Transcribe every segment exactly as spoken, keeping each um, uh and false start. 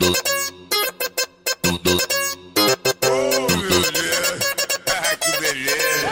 Que beleza.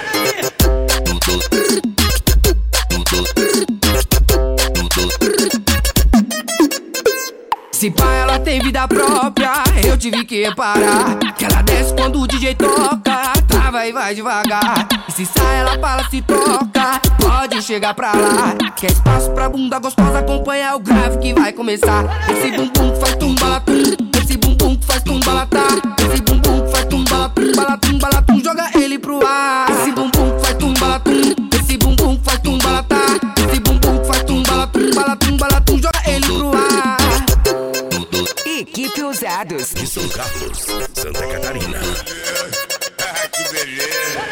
Se pá, ela tem vida própria, eu tive que reparar que ela desce quando o D J toca, trava e vai devagar. E se sai, ela fala, se toca, pode chegar pra lá. Quer espaço pra bunda gostosa, acompanha o grave que vai começar. Esse bumbum que faz tumbalatum, esse bumbum que faz tumbalatá, esse bumbum que faz tumbalatum, balatum, balatum, joga ele pro ar. Esse bumbum que faz tumbalatum, esse bumbum que faz tumbalatá, esse bumbum que faz tumbalatum, balatum, balatum, joga ele pro ar. Equipe Ousados De São Carlos, Santa Catarina. Que beleza.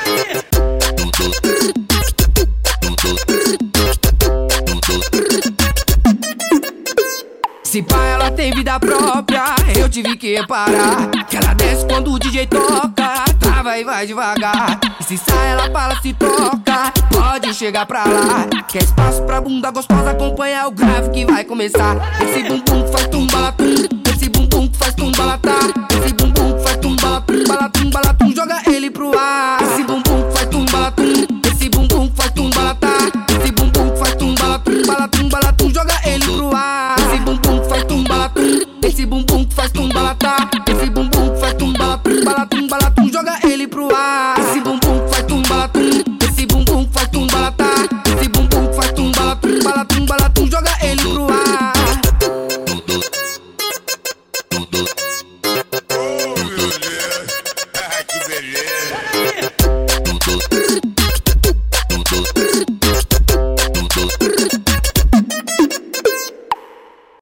Se pá, ela tem vida própria, eu tive que reparar que ela desce quando o D J toca, trava e vai devagar. E se sai, ela fala, se toca, pode chegar pra lá. Quer espaço pra bunda gostosa, acompanha o grave que vai começar. Esse bumbum que faz tumbalatum, esse bumbum que faz tumbalatá, esse bumbum que faz tumbalatum, balatum, balatum, joga ele pro ar. Esse bumbum